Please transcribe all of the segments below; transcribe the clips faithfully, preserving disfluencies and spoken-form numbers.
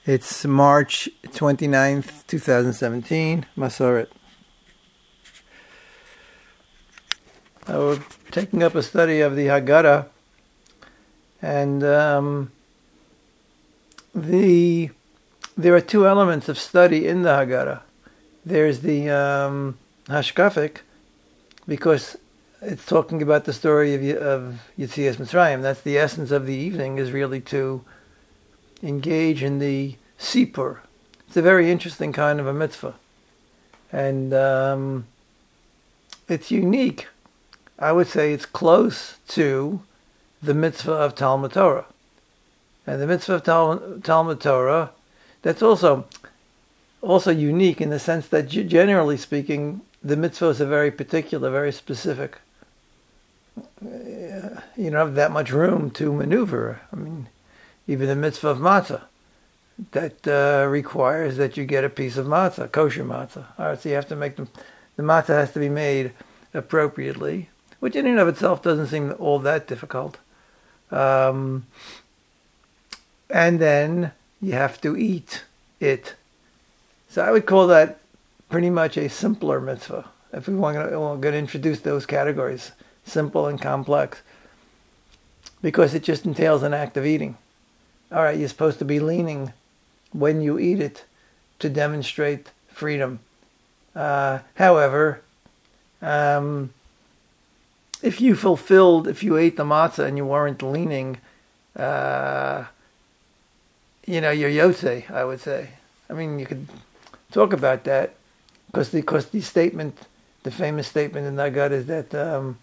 It's March twenty-ninth, twenty seventeen, Masoret. Uh, we're taking up a study of the Haggadah, and um, the there are two elements of study in the Haggadah. There's the um, Hashkafic, because it's talking about the story of, of Yetzias Mitzrayim. That's the essence of the evening, is really to engage in the Sipur. It's a very interesting kind of a mitzvah. And um, it's unique. I would say it's close to the mitzvah of Talmud Torah. And the mitzvah of Tal- Talmud Torah, that's also also unique in the sense that generally speaking, the mitzvahs are very particular, very specific. You don't have that much room to maneuver. I mean, even the mitzvah of matzah, that uh, requires that you get a piece of matzah, kosher matzah. All right, so you have to make them, the matzah has to be made appropriately, which in and of itself doesn't seem all that difficult. Um, and then you have to eat it. So I would call that pretty much a simpler mitzvah, if we want to, we're going to introduce those categories, simple and complex, because it just entails an act of eating. All right, you're supposed to be leaning when you eat it to demonstrate freedom. Uh, however, um, if you fulfilled, if you ate the matzah and you weren't leaning, uh, you know, you're yotze, I would say. I mean, you could talk about that, because the, because the statement, the famous statement in Haggadah is that, um,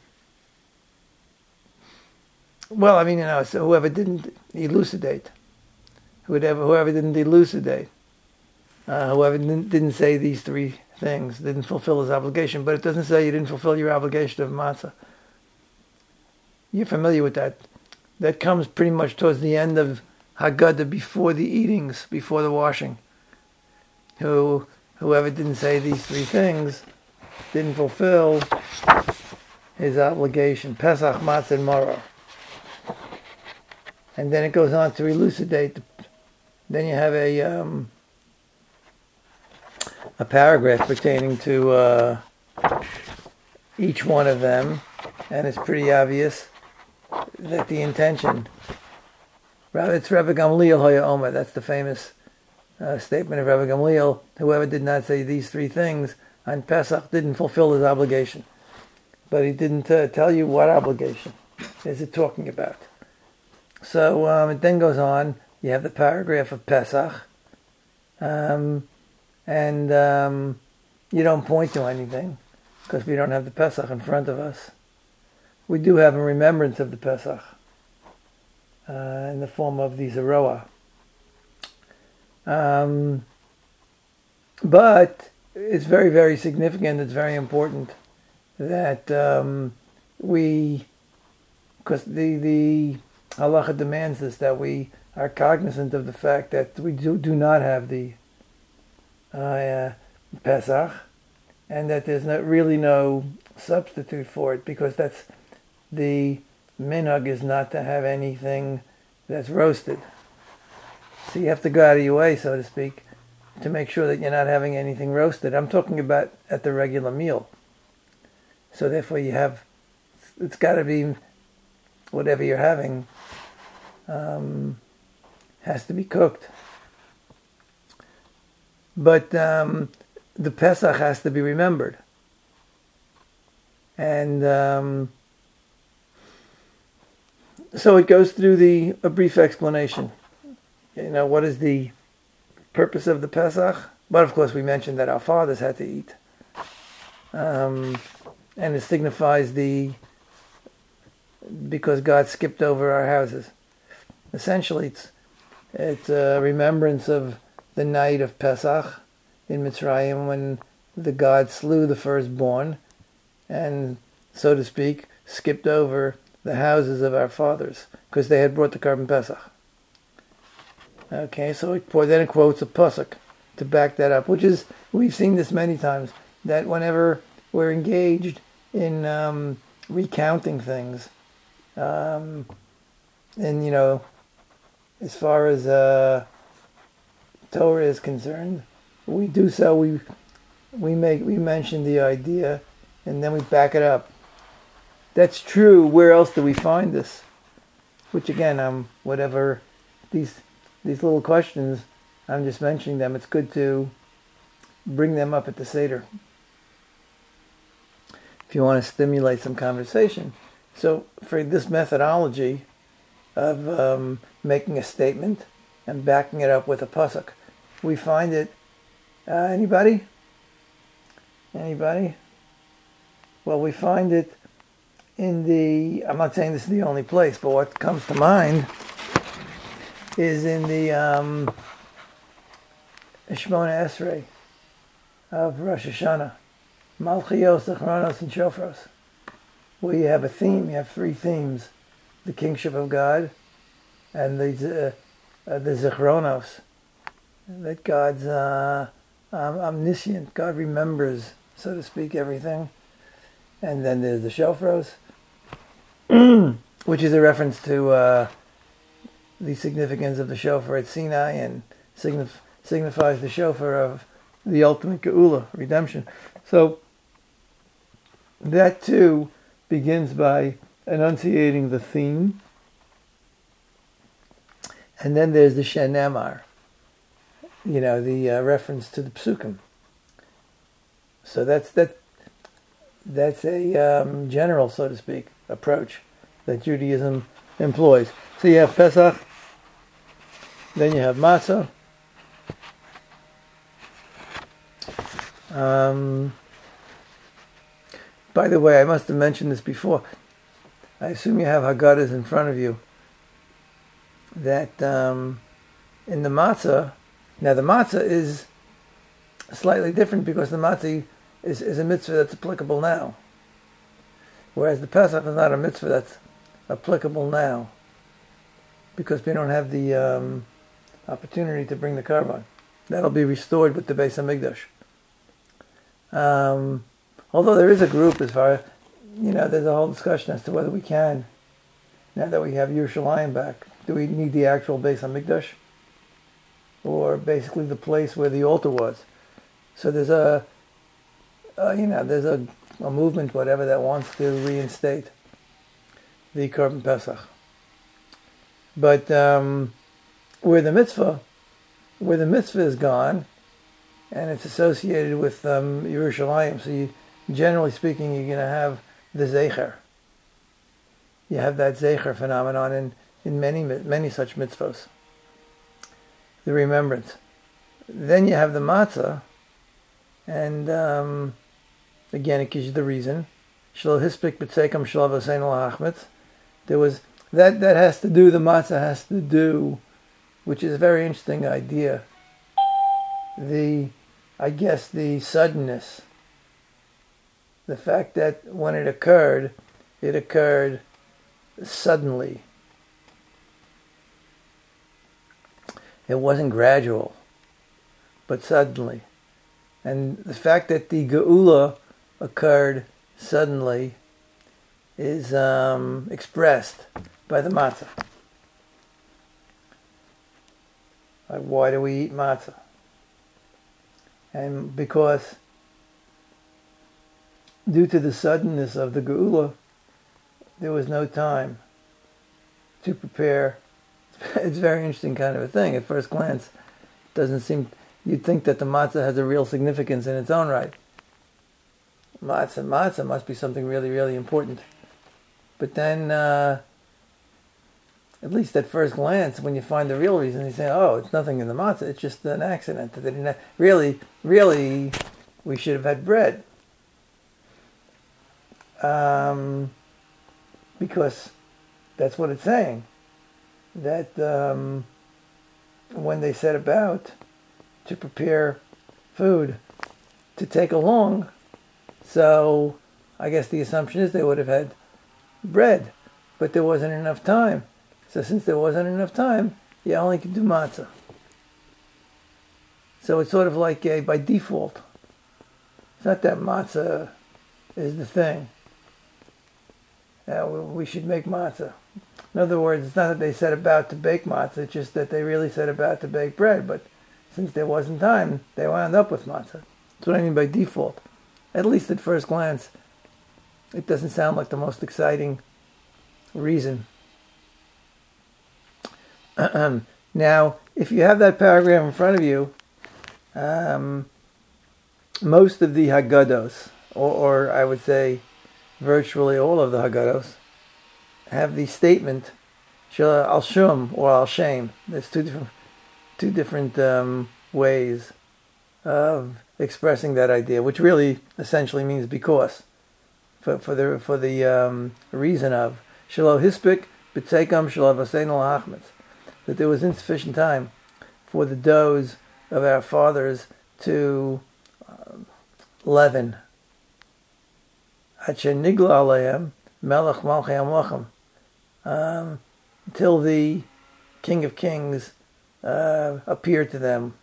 well, I mean, you know, so whoever didn't elucidate, whoever, whoever didn't elucidate, uh, whoever didn't, didn't say these three things, didn't fulfill his obligation. But it doesn't say you didn't fulfill your obligation of matzah. You're familiar with that. That comes pretty much towards the end of Haggadah, before the eatings, before the washing. Who, whoever didn't say these three things didn't fulfill his obligation. Pesach, matzah, and maror. And then it goes on to elucidate. Then you have a um, a paragraph pertaining to uh, each one of them, and it's pretty obvious that the intention. It's Rebbe Gamliel Hoya Omer. That's the famous uh, statement of Rebbe Gamliel. Whoever did not say these three things on Pesach didn't fulfill his obligation. But he didn't uh, tell you what obligation is it talking about. So um, it then goes on. You have the paragraph of Pesach, um, and um, you don't point to anything because we don't have the Pesach in front of us. We do have a remembrance of the Pesach uh, in the form of the Zeroah. Um, but it's very, very significant. It's very important that um, we, because the the halacha demands this, that we are cognizant of the fact that we do, do not have the uh, uh, Pesach, and that there's not really no substitute for it, because that's the minhag is not to have anything that's roasted. So you have to go out of your way, so to speak, to make sure that you're not having anything roasted. I'm talking about at the regular meal. So therefore you have, it's got to be whatever you're having um, has to be cooked. But um, the Pesach has to be remembered. And um, so it goes through the a brief explanation. You know, what is the purpose of the Pesach? But of course we mentioned that our fathers had to eat. Um, and it signifies the, because God skipped over our houses. Essentially it's, it's a remembrance of the night of Pesach in Mitzrayim, when the God slew the firstborn and, so to speak, skipped over the houses of our fathers because they had brought the Korban Pesach. Okay, so it, then it quotes a pasuk to back that up, which is, we've seen this many times, that whenever we're engaged in um, recounting things, um, and, you know, as far as uh, Torah is concerned. We do so. We we make we mention the idea, and then we back it up. That's true. Where else do we find this? Which again, um, whatever these these little questions, I'm just mentioning them. It's good to bring them up at the Seder if you want to stimulate some conversation. So for this methodology of um, making a statement and backing it up with a pasuk, we find it. Uh, anybody? Anybody? Well, we find it in the. I'm not saying this is the only place, but what comes to mind is in the um, Shemona Esrei of Rosh Hashanah, Malchios, Zichronos, and Shofros. Where you have a theme, you have three themes: the kingship of God, and the uh, uh, the Zichronos, that God's uh, um, omniscient. God remembers, so to speak, everything. And then there's the Shofros, which is a reference to uh, the significance of the shofar at Sinai, and signif- signifies the shofar of the ultimate geula, redemption. So that too begins by enunciating the theme. And then there's the Shenemar, you know, the uh, reference to the Psukim. So that's that. That's a um, general, so to speak, approach that Judaism employs. So you have Pesach, then you have Matzah. Um, by the way, I must have mentioned this before. I assume you have Haggadahs in front of you. That um, in the Matzah, now the Matzah is slightly different because the Matzah Is, is a mitzvah that's applicable now. Whereas the Pesach is not a mitzvah that's applicable now. Because we don't have the um, opportunity to bring the Karban. That'll be restored with the Beis HaMikdash. Um, although there is a group as far, you know, there's a whole discussion as to whether we can, now that we have Yerushalayim back, do we need the actual Beis HaMikdash? Or basically the place where the altar was. So there's a Uh, you know, there's a, a movement, whatever, that wants to reinstate the Korban Pesach. But um, where the mitzvah, where the mitzvah is gone, and it's associated with um, Yerushalayim, so you, generally speaking, you're going to have the Zecher. You have that Zecher phenomenon in, in many many such mitzvahs. The remembrance. Then you have the Matzah, and um, again, it gives you the reason. There was that that has to do. The matzah has to do, which is a very interesting idea. The, I guess, the suddenness. The fact that when it occurred, it occurred suddenly. It wasn't gradual, but suddenly. And the fact that the geula occurred suddenly is um, expressed by the matzah. Like, why do we eat matzah? And because due to the suddenness of the geula, there was no time to prepare. It's a very interesting kind of a thing. At first glance, it doesn't seem, you'd think that the matzah has a real significance in its own right. Matzah, matzah must be something really, really important. But then, uh, at least at first glance, when you find the real reason, you say, oh, it's nothing in the matzah, it's just an accident. That they didn't have, really, really, we should have had bread. Um, because that's what it's saying. That um, when they set about to prepare food to take along, so I guess the assumption is they would have had bread, but there wasn't enough time. So since there wasn't enough time, you only could do matzah. So it's sort of like a by default. It's not that matzah is the thing. Uh, we should make matzah. In other words, it's not that they set about to bake matzah, it's just that they really set about to bake bread, but since there wasn't time, they wound up with matzah. That's what I mean by default. At least at first glance, it doesn't sound like the most exciting reason. Now, if you have that paragraph in front of you, um, most of the Haggadahs, or, or I would say virtually all of the Haggadahs, have the statement al shum or al shem. There's two different two different um, ways of expressing that idea, which really essentially means because, for for the for the um, reason of shelo hispik b'tzeikam shelo vaseinu lahachmetz, that there was insufficient time for the doughs of our fathers to um, leaven. Acher nigla aleim melech malchei amlachim, um, until the King of Kings uh, appeared to them.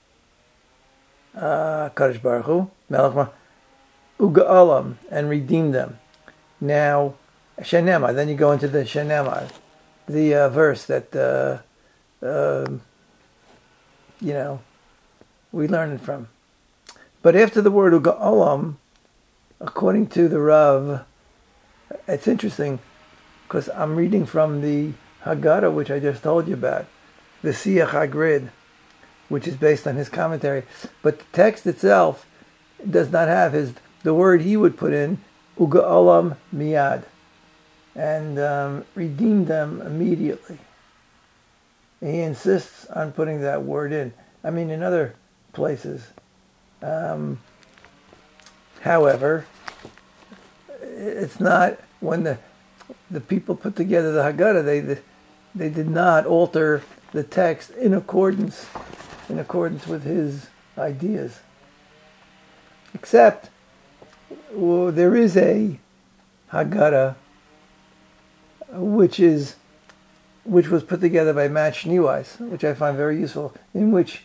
Uh, Kadosh Baruch Hu, melech uga'alam, and redeemed them. Now, Shenema, then you go into the Shenema, the uh, verse that uh, uh, you know we learn it from. But after the word uga'alam, according to the Rav, it's interesting because I'm reading from the Haggadah, which I just told you about, the Siach HaGrid, which is based on his commentary. But the text itself does not have his the word he would put in, uga'alam miyad, and um, redeemed them immediately. He insists on putting that word in. I mean, in other places. Um, however, it's not when the the people put together the Haggadah, they they did not alter the text in accordance in accordance with his ideas. Except, well, there is a Haggadah which is which was put together by Matt Schneeweiss, which I find very useful, in which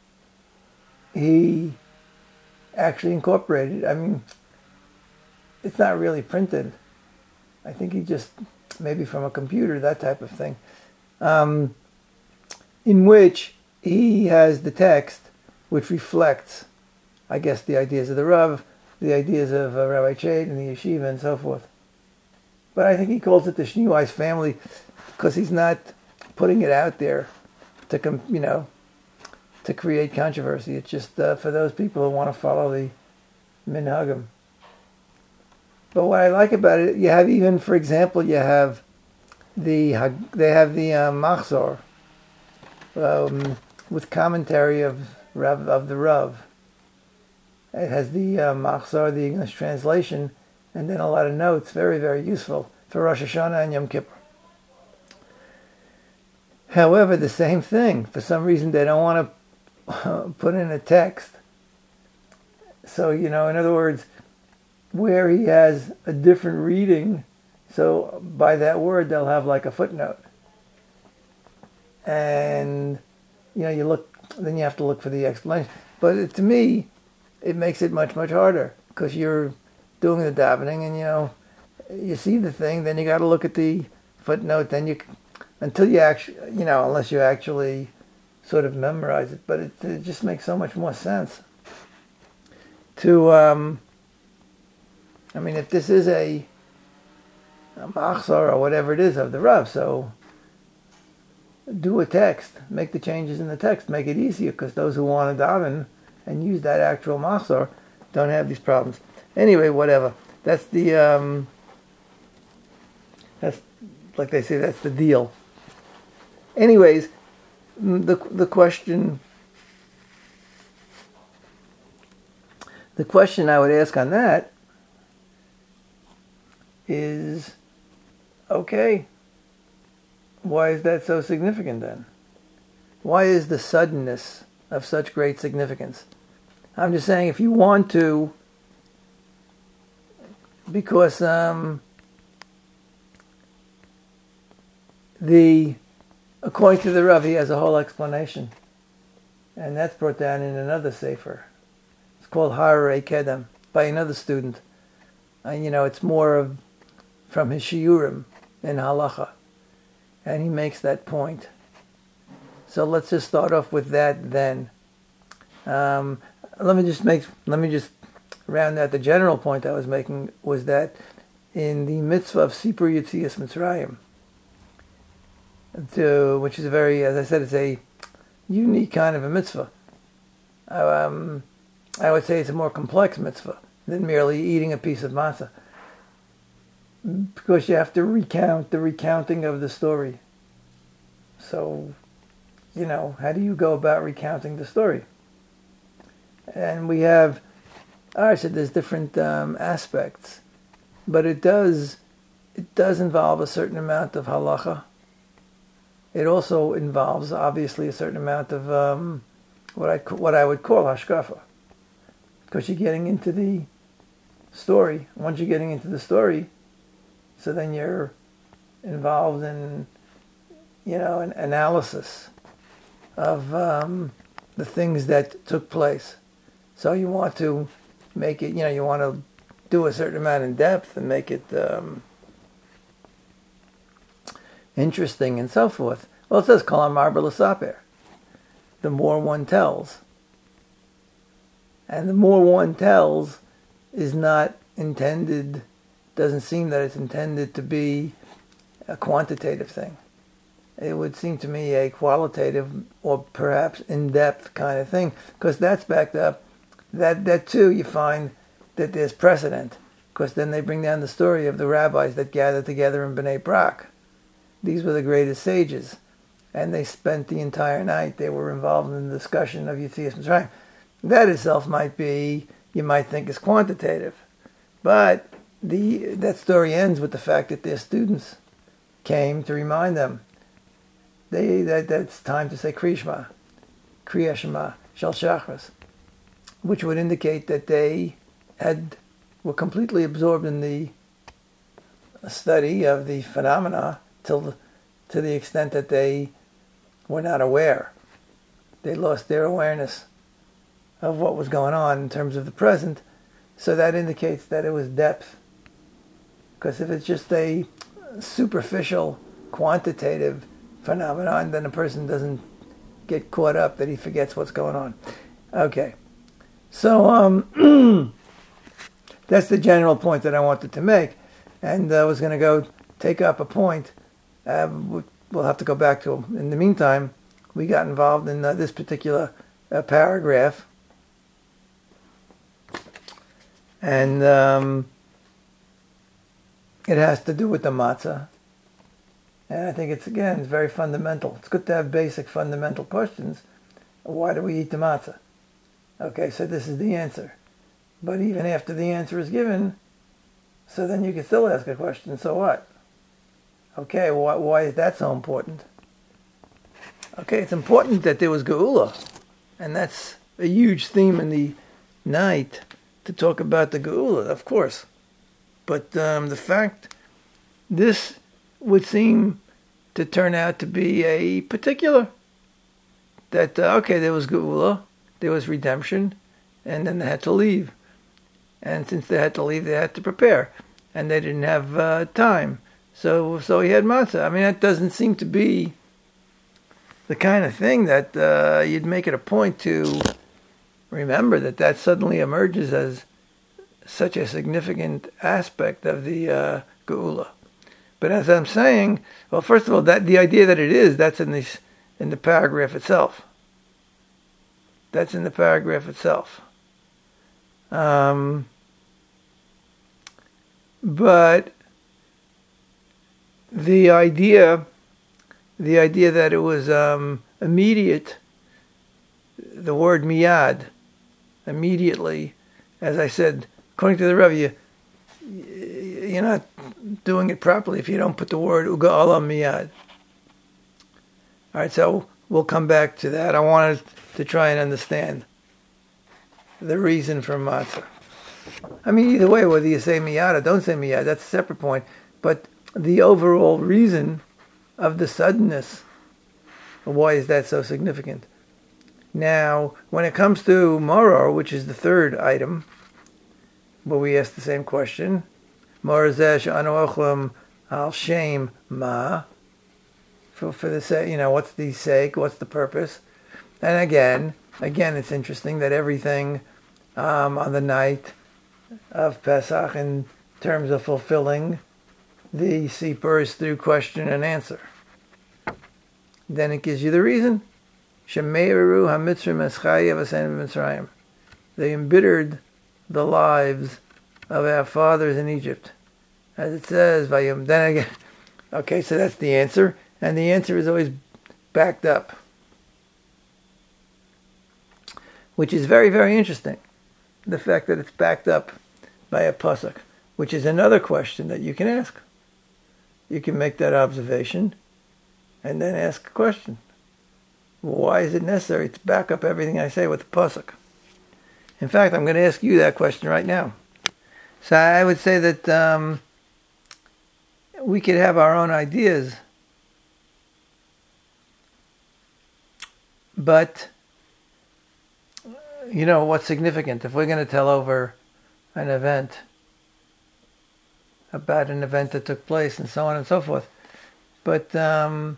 he actually incorporated. I mean, it's not really printed. I think he just, maybe from a computer, that type of thing, um, in which he has the text which reflects, I guess, the ideas of the Rav, the ideas of uh, Rabbi Chait and the yeshiva and so forth. But I think he calls it the Schneeweiss family because he's not putting it out there to, com- you know, to create controversy. It's just uh, for those people who want to follow the minhagim. But what I like about it, you have even, for example, you have the they have the uh, Machzor um, with commentary of Rav, of the Rav. It has the uh, Machzor, the English translation, and then a lot of notes, very, very useful for Rosh Hashanah and Yom Kippur. However, the same thing, for some reason they don't want to uh, put in a text. So, you know, in other words, where he has a different reading, so by that word they'll have like a footnote. And, you know, you look, then you have to look for the explanation. But it, to me, it makes it much, much harder because you're doing the davening and, you know, you see the thing, then you got to look at the footnote, then you, until you actually, you know, unless you actually sort of memorize it. But it, it just makes so much more sense to, um, I mean, if this is a, a machzor or whatever it is of the Rav, so do a text, make the changes in the text, make it easier, because those who want to daven and use that actual machzor don't have these problems. Anyway, whatever. That's the, um, that's, like they say, that's the deal. Anyways, the the question, the question I would ask on that is, okay, why is that so significant then? Why is the suddenness of such great significance? I'm just saying, if you want to, because um, the, according to the Rav, he has a whole explanation, and that's brought down in another sefer. It's called Harei Kedem by another student, and you know it's more of from his shiurim in halacha, and he makes that point. So let's just start off with that then. Um, let me just make. Let me just round out the general point I was making was that in the mitzvah of Sipur Yetzias Mitzrayim, to, which is a very, as I said, it's a unique kind of a mitzvah. Um, I would say it's a more complex mitzvah than merely eating a piece of matzah, because you have to recount the recounting of the story. So, you know, how do you go about recounting the story? And we have, I said there's different um, aspects, but it does, it does involve a certain amount of halacha. It also involves, obviously, a certain amount of um, what I what I would call hashkafa, because you're getting into the story. Once you're getting into the story, so then you're involved in, you know, an analysis of um, the things that took place. So you want to make it, you know, you want to do a certain amount in depth and make it um, interesting and so forth. Well, it says Kol Amar B'Lesaper. The more one tells. And the more one tells is not intended, doesn't seem that it's intended to be a quantitative thing. It would seem to me a qualitative or perhaps in-depth kind of thing, because that's backed up. That, that too, you find that there's precedent, because then they bring down the story of the rabbis that gathered together in Bnei Brak. These were the greatest sages, and they spent the entire night. They were involved in the discussion of Yetzias Mitzrayim. That itself might be, you might think, is quantitative, but the that story ends with the fact that their students came to remind them. They that that's time to say Kriya Shema, Kriya Shema, Shel Shachris, which would indicate that they had were completely absorbed in the study of the phenomena till the, to the extent that they were not aware. They lost their awareness of what was going on in terms of the present. So that indicates that it was depth. Because if it's just a superficial, quantitative phenomenon, then a person doesn't get caught up, that he forgets what's going on. Okay. So um, that's the general point that I wanted to make. And I was going to go take up a point. Uh, we'll have to go back to it. In the meantime, we got involved in uh, this particular uh, paragraph. And um, it has to do with the matzah. And I think it's, again, it's very fundamental. It's good to have basic fundamental questions. Why do we eat the matzah? Okay, so this is the answer. But even after the answer is given, so then you can still ask a question, so what? Okay, why, why is that so important? Okay, it's important that there was Geula. And that's a huge theme in the night, to talk about the Geula, of course. But um, the fact, this would seem to turn out to be a particular, that, uh, okay, there was Geula, there was redemption, and then they had to leave. And since they had to leave, they had to prepare. And they didn't have uh, time. So so he had matzah. I mean, that doesn't seem to be the kind of thing that uh, you'd make it a point to remember that that suddenly emerges as such a significant aspect of the uh, Geula. But as I'm saying, well, first of all, that the idea that it is, that's in this in the paragraph itself. That's in the paragraph itself. Um, but the idea, the idea that it was um, immediate, the word miyad, immediately, as I said, according to the Rebbe, you, you're not doing it properly if you don't put the word uga'ala miyad. All right, so we'll come back to that. I wanted to try and understand the reason for matzah. I mean, either way, whether you say miyad or don't say miyad, that's a separate point. But the overall reason of the suddenness, why is that so significant? Now, when it comes to maror, which is the third item, where we ask the same question, maror zeh she'anu ochlam al shem ma, for, for the sake, you know, what's the sake, what's the purpose? And again, again, it's interesting that everything um, on the night of Pesach, in terms of fulfilling the Sipur, is through question and answer. Then it gives you the reason. Shemeiru hamitzrim eschayev asen b'Mitzrayim. They embittered the lives of our fathers in Egypt. As it says, Vayom. Then again, okay, so that's the answer. And the answer is always backed up. Which is very, very interesting. The fact that it's backed up by a pasuk. Which is another question that you can ask. You can make that observation and then ask a question. Why is it necessary to back up everything I say with the pasuk? In fact, I'm going to ask you that question right now. So I would say that um, we could have our own ideas, but you know what's significant? If we're going to tell over an event, about an event that took place and so on and so forth, but um,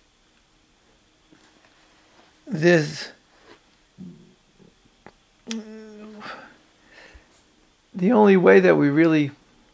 there's the only way that we really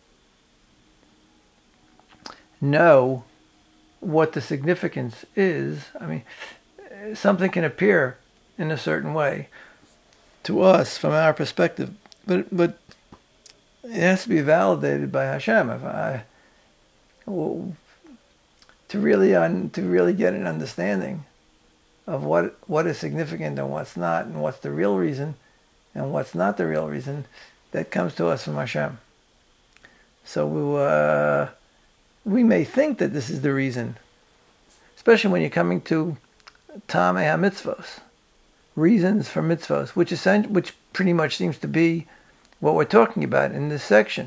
know what the significance is, I mean, something can appear in a certain way to us from our perspective, but but it has to be validated by Hashem. If I, well, to really un, to really get an understanding of what what is significant and what's not, and what's the real reason and what's not the real reason, that comes to us from Hashem. So we, uh, we may think that this is the reason, especially when you're coming to Tamei HaMitzvos, reasons for mitzvos, which is which pretty much seems to be what we're talking about in this section,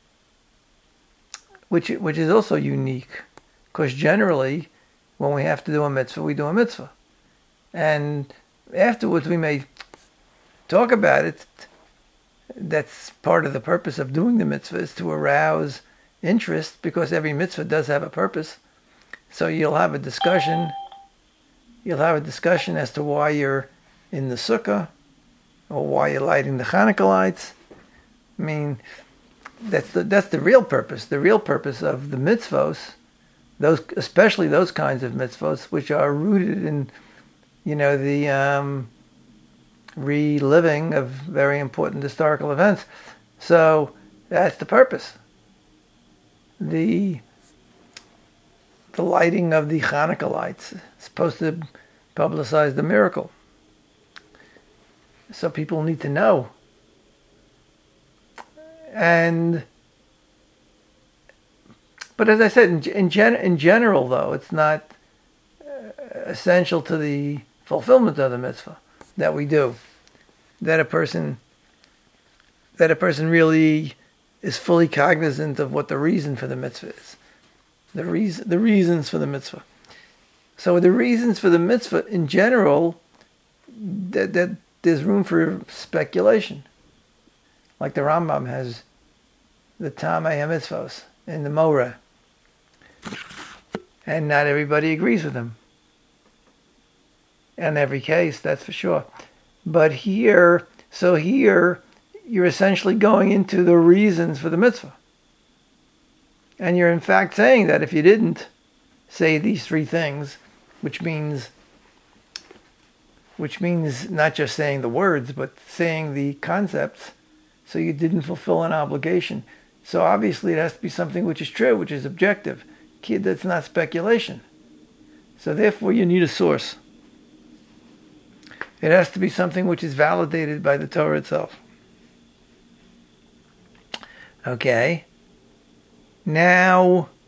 which which is also unique, because generally, when we have to do a mitzvah, we do a mitzvah, and afterwards we may talk about it. That's part of the purpose of doing the mitzvah, is to arouse interest, because every mitzvah does have a purpose. So you'll have a discussion. You'll have a discussion as to why you're in the sukkah, or why you're lighting the Hanukkah lights. I mean, that's the that's the real purpose. The real purpose of the mitzvos, those especially those kinds of mitzvos, which are rooted in, you know, the um, reliving of very important historical events. So that's the purpose. The the lighting of the Hanukkah lights is supposed to publicize the miracle. So people need to know. And but as I said, in in, gen, in general, though, it's not uh, essential to the fulfillment of the mitzvah that we do, that a person that a person really is fully cognizant of what the reason for the mitzvah is, the reason the reasons for the mitzvah. So the reasons for the mitzvah in general, that that there's room for speculation. Like the Rambam has the Tamei HaMitzvos in the Moreh. And not everybody agrees with him. In every case, that's for sure. But here, so here, you're essentially going into the reasons for the mitzvah. And you're in fact saying that if you didn't say these three things, which means which means not just saying the words, but saying the concepts, so you didn't fulfill an obligation. So obviously it has to be something which is true, which is objective. Kid, that's not speculation. So therefore you need a source. It has to be something which is validated by the Torah itself. Okay. Now,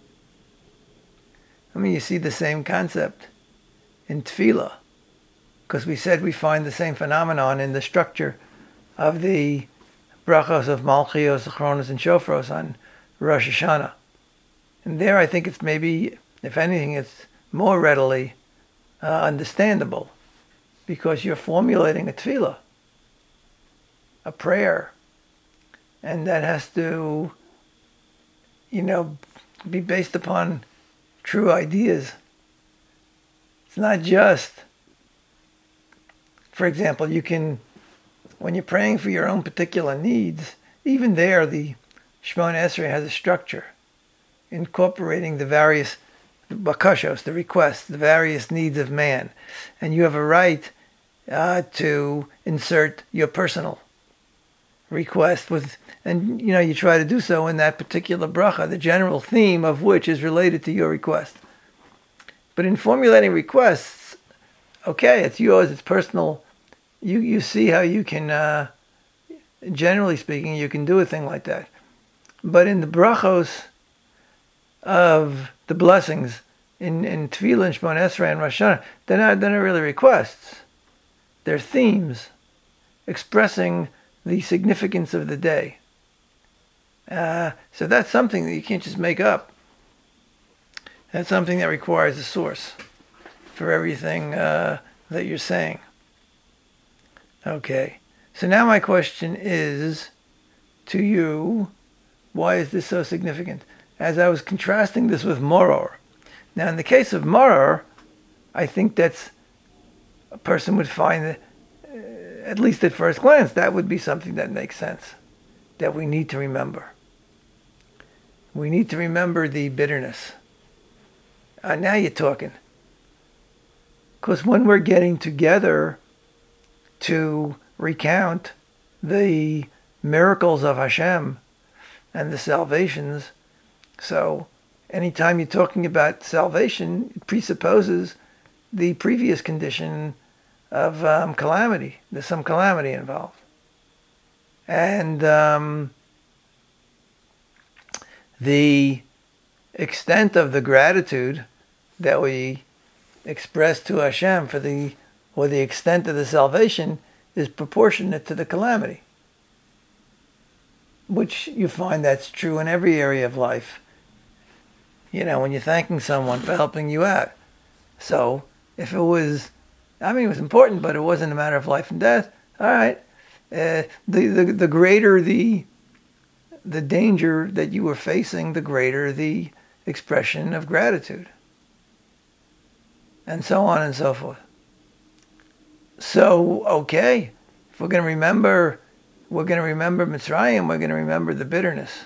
I mean, you see the same concept in Tefillah, because we said we find the same phenomenon in the structure of the brachos of Malchios, Achronos, and Shofros on Rosh Hashanah. And there I think it's maybe, if anything, it's more readily uh, understandable, because you're formulating a tefillah, a prayer, and that has to, you know, be based upon true ideas. It's not just for example, you can, when you're praying for your own particular needs, even there the Shemona Esrei has a structure, incorporating the various bakashos, the requests, the various needs of man. And you have a right uh, to insert your personal request with, and you know, you try to do so in that particular bracha, the general theme of which is related to your request. But in formulating requests, okay, it's yours, it's personal. You you see how you can, uh, generally speaking, you can do a thing like that. But in the brachos of the blessings in, in Tefillah and Shemona Esrei and Rosh Hashanah, they're not, they're not really requests. They're themes expressing the significance of the day. Uh, so that's something that you can't just make up. That's something that requires a source for everything uh, that you're saying. Okay, so now my question is to you, why is this so significant? As I was contrasting this with Moror. Now in the case of Moror, I think that's, a person would find that, uh, at least at first glance, that would be something that makes sense, that we need to remember. We need to remember the bitterness. Uh, now you're talking. Because when we're getting together to recount the miracles of Hashem and the salvations, so anytime you're talking about salvation, it presupposes the previous condition of um, calamity. There's some calamity involved. And um, the extent of the gratitude that we express to Hashem for the, or the extent of the salvation is proportionate to the calamity. Which you find that's true in every area of life. You know, when you're thanking someone for helping you out. So, if it was, I mean, it was important, but it wasn't a matter of life and death, all right. Uh, the, the the greater the the danger that you were facing, the greater the expression of gratitude. And so on and so forth. So, okay, if we're going to remember, we're going to remember Mitzrayim, we're going to remember the bitterness.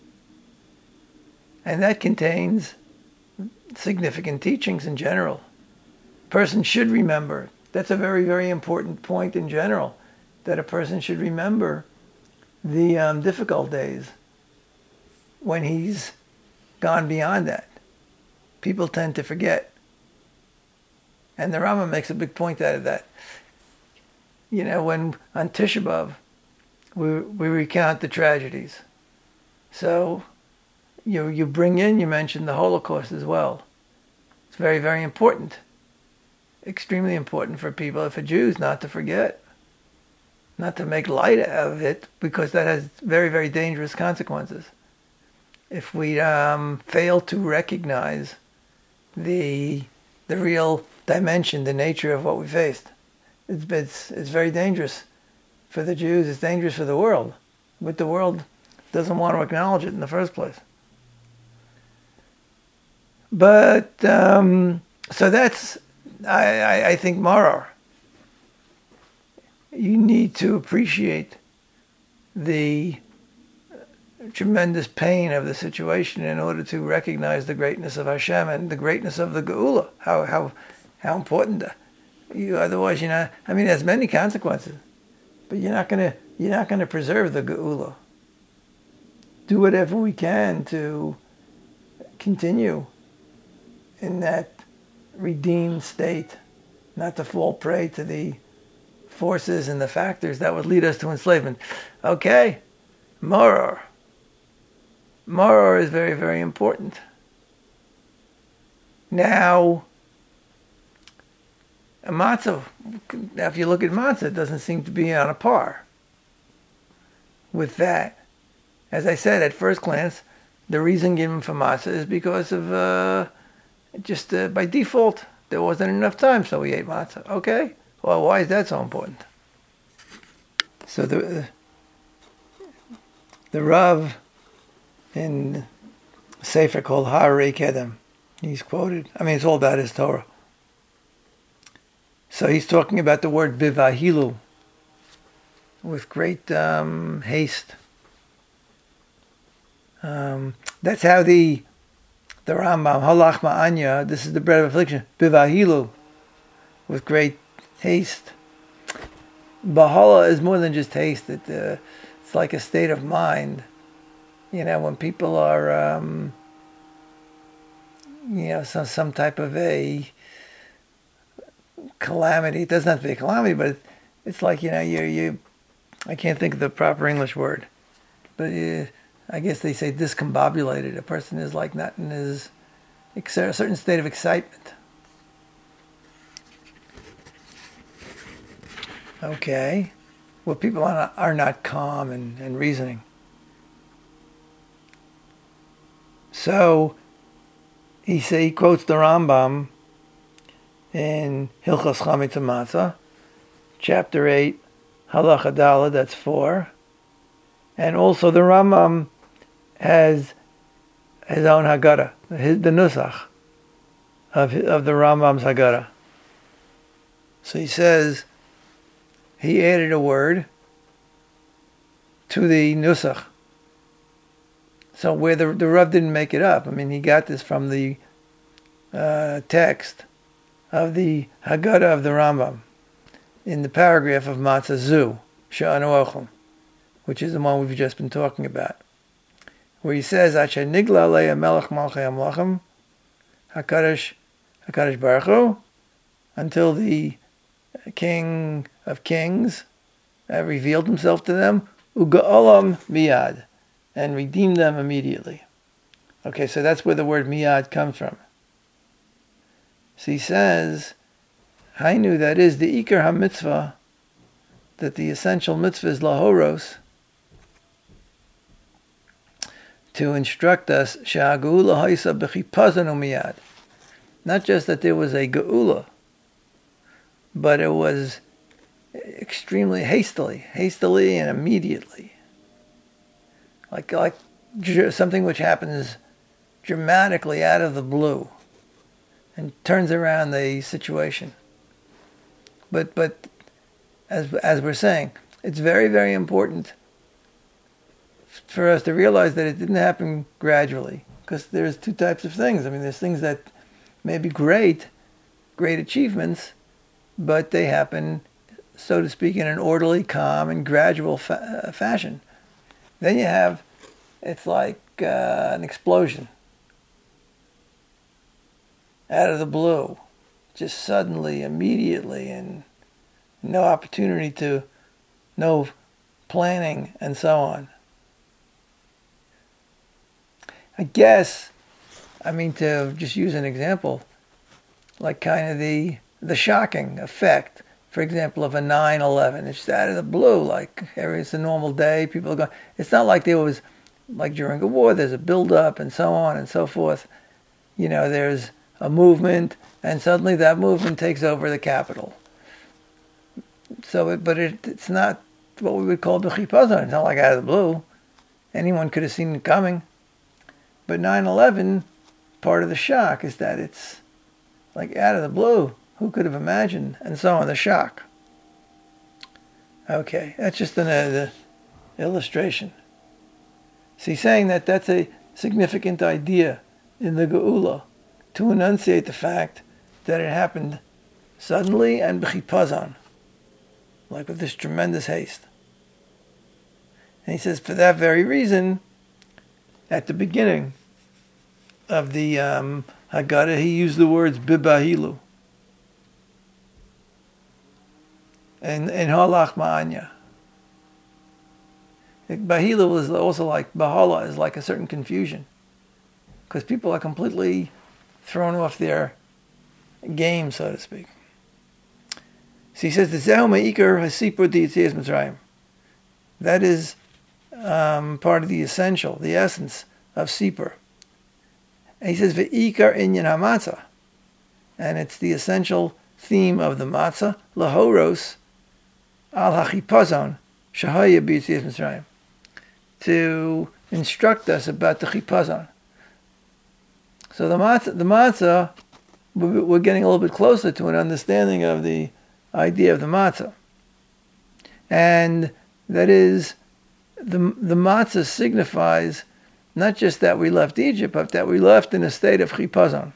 And that contains significant teachings in general. A person should remember. That's a very, very important point in general, that a person should remember the um, difficult days when he's gone beyond that. People tend to forget. And the Rambam makes a big point out of that. You know, when on Tisha B'Av, we, we recount the tragedies. So you you bring in, you mention the Holocaust as well. It's very, very important. Extremely important for people, for Jews, not to forget. Not to make light of it, because that has very, very dangerous consequences. If we um, fail to recognize the the real dimension, the nature of what we faced, it's, it's, it's very dangerous for the Jews. It's dangerous for the world. But the world doesn't want to acknowledge it in the first place. But, um, so that's, I, I, I think, Maror. You need to appreciate the tremendous pain of the situation in order to recognize the greatness of Hashem and the greatness of the Geula. How how how important that. You otherwise you're not. I mean, it has many consequences, but you're not gonna you're not gonna preserve the Geula. Do whatever we can to continue in that redeemed state, not to fall prey to the forces and the factors that would lead us to enslavement. Okay, Maror. Maror is very, very important. Now, a matzah, now if you look at matzah, it doesn't seem to be on a par with that. As I said, at first glance, the reason given for matzah is because of, uh, just uh, by default, there wasn't enough time, so we ate matzah. Okay, well, why is that so important? So the the Rav in a sefer called Harei Kedem, he's quoted. I mean, it's all about his Torah. So he's talking about the word bivahilu, with great um, haste. Um, that's how the the Rambam, halach ma'anya, this is the bread of affliction, bivahilu, with great haste. Bahala is more than just haste. It, uh, it's like a state of mind. You know, when people are, um, you know, some, some type of a calamity. It doesn't have to be a calamity, but it, it's like, you know, you you. I can't think of the proper English word, but uh, I guess they say discombobulated. A person is like not in his a certain state of excitement. Okay, well, people are not, are not calm and, and reasoning. So he say he quotes the Rambam in Hilchos Chametz Matzah, chapter eight, Halacha Daled, that's four, and also the Rambam has his own Haggadah, his, the Nusach of of the Rambam's Haggadah. So he says he added a word to the Nusach. So where the the Rav didn't make it up. I mean, he got this from the uh, text of the Haggadah of the Rambam in the paragraph of Matzah Zu, She'anu Ochel, which is the one we've just been talking about, where he says, Asher nigla alei melech malchei hamlachim, HaKadosh, HaKadosh Baruch Hu, until the King of Kings uh, revealed himself to them, Uga'olam miyad, and redeemed them immediately. Okay, so that's where the word miyad comes from. So he says, Hainu, that is the Iker HaMitzvah, that the essential mitzvah is lahoros, to instruct us, Sha'agula ha'isa b'chipazon u'miyad. Not just that there was a geula, but it was extremely hastily, hastily and immediately. Like, like something which happens dramatically out of the blue and turns around the situation. But but as as we're saying, it's very, very important for us to realize that it didn't happen gradually, because there's two types of things. I mean, there's things that may be great, great achievements, but they happen, so to speak, in an orderly, calm, and gradual fa- fashion. Then you have, it's like uh, an explosion out of the blue, just suddenly, immediately, and no opportunity to, no planning, and so on. I guess, I mean, to just use an example, like kind of the the shocking effect, for example, of a nine eleven. It's just out of the blue, like it's a normal day, people are going. It's not like there was, like during a war, there's a build-up and so on and so forth. You know, there's a movement, and suddenly that movement takes over the capital. So, it, but it, it's not what we would call b'chipazon. It's not like out of the blue. Anyone could have seen it coming. But nine eleven, part of the shock is that it's like out of the blue. Who could have imagined? And so on, the shock. Okay, that's just an uh, illustration. So he's saying that that's a significant idea in the Geula, to enunciate the fact that it happened suddenly and b'chipazon, like with this tremendous haste. And he says, for that very reason, at the beginning of the um, Haggadah, he used the words bibahilu and and halach ma'anya. Bahilu is also like bahala, is like a certain confusion, because people are completely thrown off their game, so to speak. So he says, the zehu me'ikar hasipur di'etzias Mitzrayim. That is um, part of the essential, the essence of Sipur. And he says, ve'ikar inyan hamatzah. And it's the essential theme of the matzah, lahoros al hachipazon shahaya b'yetzias Mitzrayim. To instruct us about the chipazon. So the matzah, the matzah, we're getting a little bit closer to an understanding of the idea of the matzah. And that is, the, the matzah signifies not just that we left Egypt, but that we left in a state of chipazon.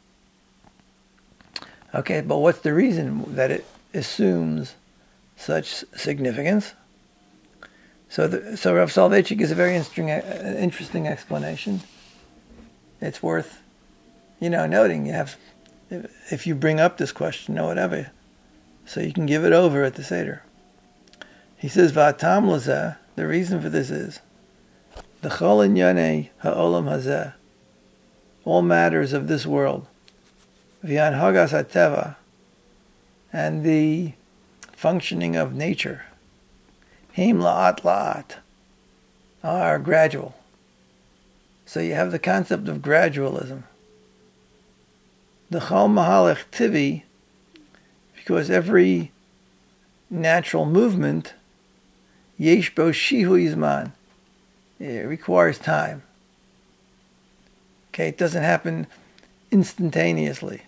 Okay, but what's the reason that it assumes such significance? So, the, so Rav Soloveitchik gives a very interesting, uh, interesting explanation. It's worth, you know, noting. You have, if you bring up this question or whatever, so you can give it over at the Seder. He says, "Va'atam lazeh." The reason for this is the chol inyanei ha'olam hazeh, all matters of this world, v'yanhagas hateva, and the functioning of nature, heim la'at la'at, are gradual. So you have the concept of gradualism. The chol mahalech tivi, because every natural movement, yesh bo shihu yizman, it requires time. Okay, it doesn't happen instantaneously.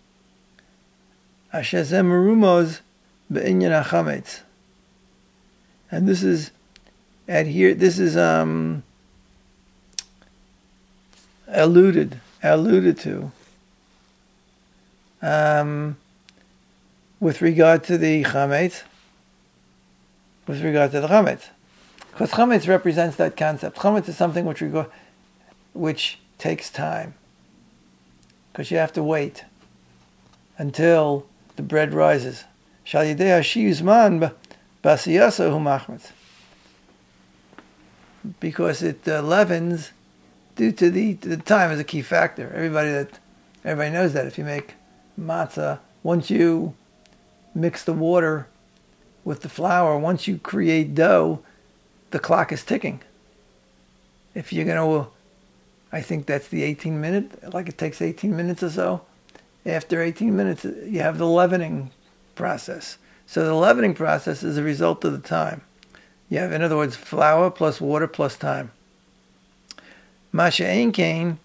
Ashazem merumos be'inyan hachametz, and this is adhere. This is um alluded alluded to um with regard to the chametz. With regard to the chametz, because chametz represents that concept. Chametz is something which we go, which takes time, because you have to wait until the bread rises. Shal yidei hashi yuzman b'asiyasa hu machmetz, because it uh, leavens due to the to the time is a key factor. Everybody that everybody knows that if you make matzah, once you mix the water with the flour, once you create dough, the clock is ticking. If you're going to, I think that's the eighteen minute, like it takes eighteen minutes or so. After eighteen minutes, you have the leavening process. So the leavening process is a result of the time. You have, in other words, flour plus water plus time. Masha ein kain,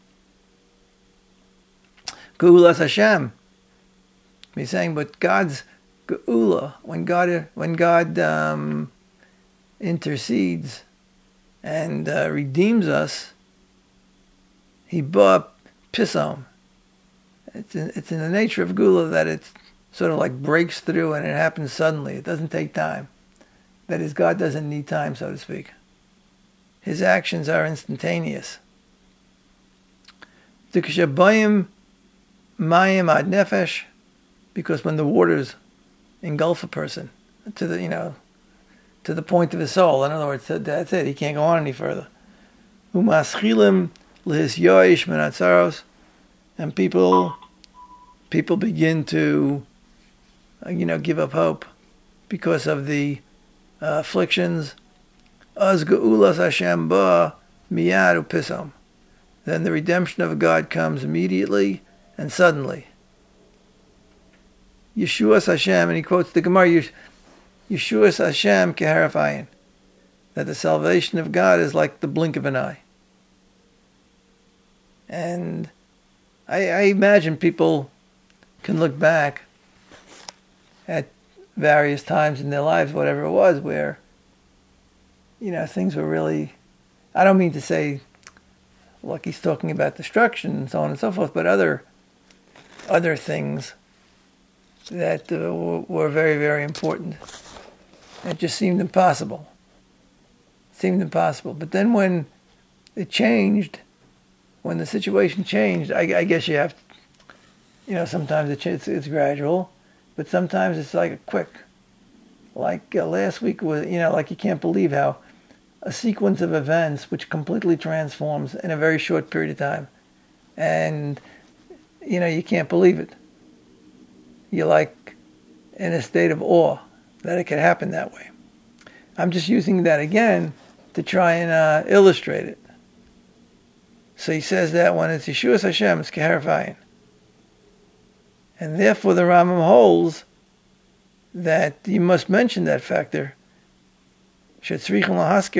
Geulas Hashem. He's saying, but God's Geula, when God when God um, intercedes and uh, redeems us, He ba pisom. It's in, it's in the nature of Geula that it sort of like breaks through and it happens suddenly. It doesn't take time. That is, God doesn't need time, so to speak. His actions are instantaneous. Mayim ad nefesh, because when the waters engulf a person to the, you know, to the point of his soul. In other words, that's it. He can't go on any further. Umaschilim lihis yoish min atzaros, and people, people begin to, you know, give up hope because of the uh, afflictions. Az geulas Hashem ba miyad upisom. Then the redemption of God comes immediately and suddenly. Yeshuas Hashem, and he quotes the Gemara, Yeshuas Hashem keharafayin, that the salvation of God is like the blink of an eye. And I, I imagine people can look back at various times in their lives, whatever it was, where, you know, things were really, I don't mean to say, like he's talking about destruction and so on and so forth, but other other things that uh, were very, very important. It just seemed impossible. It seemed impossible. But then when it changed, when the situation changed, I, I guess you have, you know, sometimes it's, it's gradual, but sometimes it's like a quick. Like uh, last week was, you know, like you can't believe how a sequence of events which completely transforms in a very short period of time. And, you know, you can't believe it. You're like in a state of awe that it could happen that way. I'm just using that again to try and uh, illustrate it. So he says that when it's Yeshuas Hashem, it's Keharfayin. And therefore the Rambam holds that you must mention that factor. You must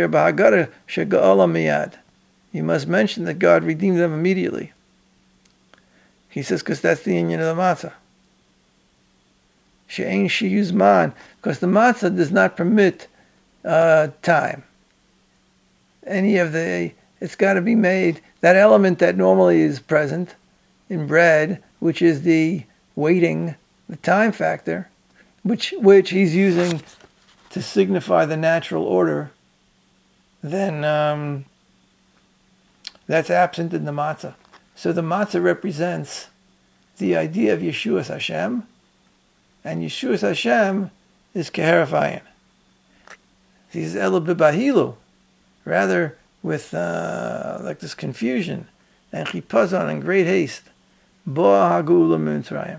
mention that God redeemed them immediately. He says, because that's the union of the matzah. she'ein sheyuzman, because the matzah does not permit uh, time. Any of the, it's got to be made, that element that normally is present in bread, which is the waiting, the time factor, which which he's using to signify the natural order, then um, that's absent in the matzah. So the matzah represents the idea of Yeshuas Hashem, and Yeshuas Hashem is Keherafayin. He's Elo Bibahilu, rather with uh, like this confusion and chipazon and great haste. Boa Hagula Mitzrayim.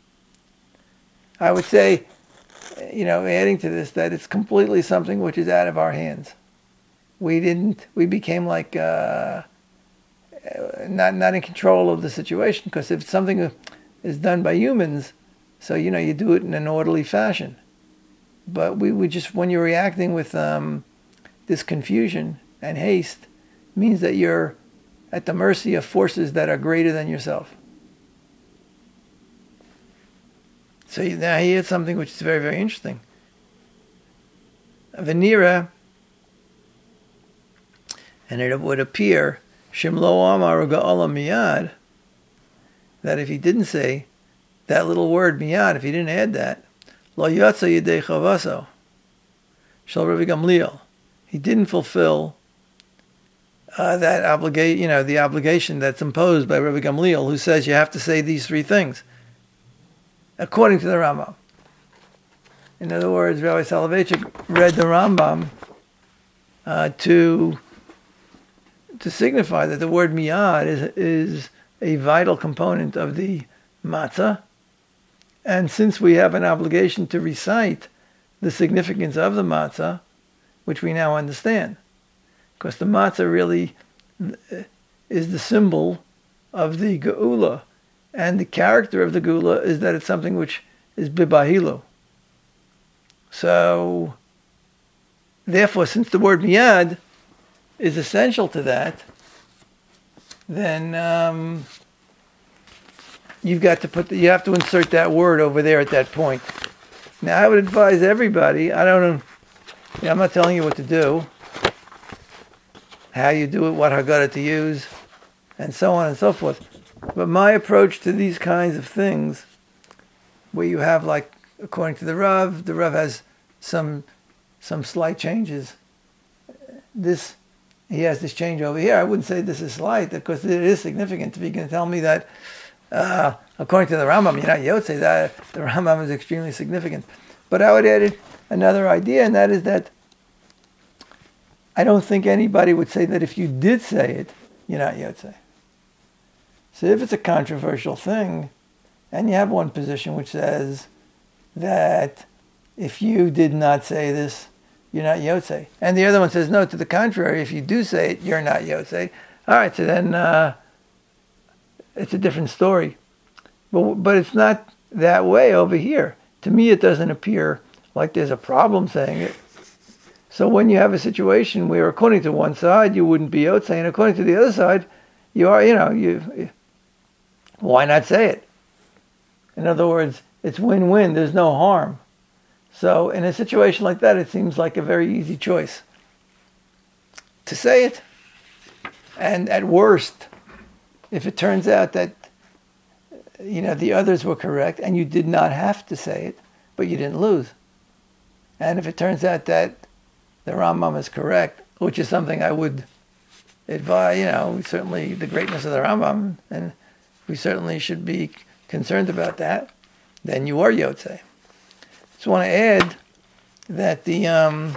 I would say, you know, adding to this, that it's completely something which is out of our hands. We didn't. We became like uh, not not in control of the situation, because if something is done by humans, so you know you do it in an orderly fashion. But we would just, when you're reacting with um, this confusion and haste, means that you're at the mercy of forces that are greater than yourself. So now he had something which is very, very interesting. Venira, and it would appear, Shimlo Amar Ga'ala Miyad, that if he didn't say that little word Miyad, if he didn't add that, Lo Yatsa Yedei Chavaso, Shal Rabbi Gamliel, he didn't fulfill uh, that obligation, you know, the obligation that's imposed by Rabbi Gamliel, who says you have to say these three things, according to the Rambam. In other words, Rabbi Soloveitchik read the Rambam uh, to to signify that the word miyad is is a vital component of the matzah, and since we have an obligation to recite the significance of the matzah, which we now understand, because the matzah really is the symbol of the geula, and the character of the geula is that it's something which is bibahilu. So, therefore, since the word miyad is essential to that, then um, you've got to put the, you have to insert that word over there at that point. Now, I would advise everybody. I don't know. You know, I'm not telling you what to do, how you do it, what haggadah to use, and so on and so forth. But my approach to these kinds of things, where you have, like, according to the Rav, the Rav has some some slight changes. This he has this change over here. I wouldn't say this is slight, because it is significant. If you can tell me that, uh, according to the Rambam, you're not Yotze, that the Rambam is extremely significant. But I would add another idea, and that is that I don't think anybody would say that if you did say it, you're not Yotze. So if it's a controversial thing, and you have one position which says that if you did not say this, you're not Yotze, and the other one says, no, to the contrary, if you do say it, you're not Yotze, all right, so then uh, it's a different story. But, but it's not that way over here. To me, it doesn't appear like there's a problem saying it. So when you have a situation where, according to one side, you wouldn't be Yotze, and according to the other side, you are, you know, you... why not say it? In other words, it's win-win. There's no harm. So in a situation like that, it seems like a very easy choice to say it. And at worst, if it turns out that, you know, the others were correct and you did not have to say it, but you didn't lose. And if it turns out that the Rambam is correct, which is something I would advise, you know, certainly the greatness of the Rambam, and we certainly should be concerned about that, then you are Yotze. Just want to add that the um,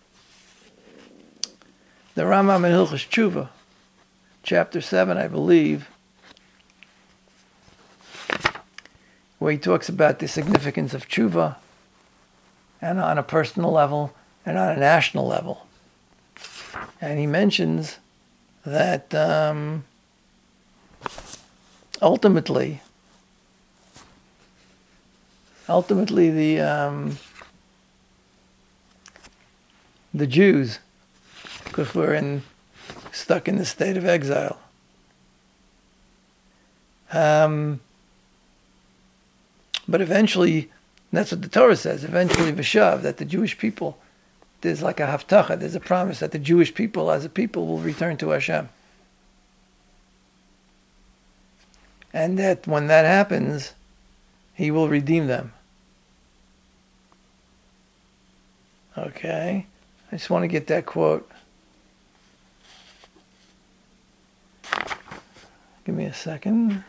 the Rambam in Hilchos Tshuva, chapter seven, I believe, where he talks about the significance of tshuva, and on a personal level and on a national level, and he mentions that um, ultimately. Ultimately, the um, the Jews, because we're in stuck in the state of exile, um, but eventually And that's what the Torah says. Eventually, v'shav, that the Jewish people, there's like a haftacha, there's a promise that the Jewish people as a people will return to Hashem. And that when that happens, He will redeem them. Okay. I just want to get that quote. Give me a second.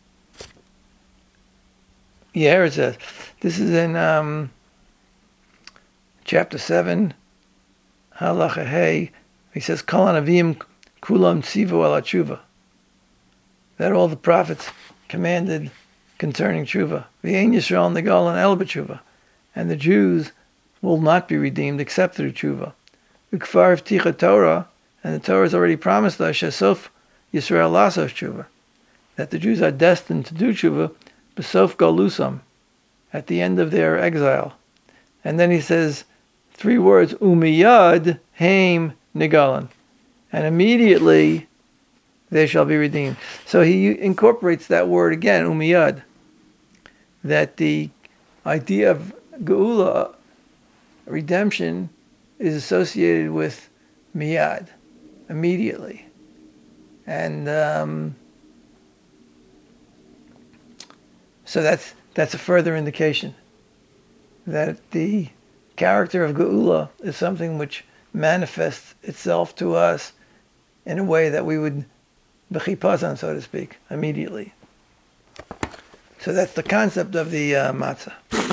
Yeah, here it says. This is in um, chapter seven, Halacha Hey. He says, Kol hanavim kulam tzivu ala tshuva. That all the prophets commanded concerning tshuva. V'yein Yisrael negalan el b'tshuva. And the Jews will not be redeemed except through tshuva. Ukfar v'ticha Torah, and the Torah has already promised us, Shesof Yisrael lasos tshuva, that the Jews are destined to do tshuva, b'sof galusam, at the end of their exile. And then he says three words, umiyad heim nigalan, and immediately they shall be redeemed. So he incorporates that word again, umiyad, that the idea of geula, redemption, is associated with miyad, immediately. And um, so that's that's a further indication that the character of geula is something which manifests itself to us in a way that we would b'chipazan, so to speak, immediately. So that's the concept of the uh, matzah.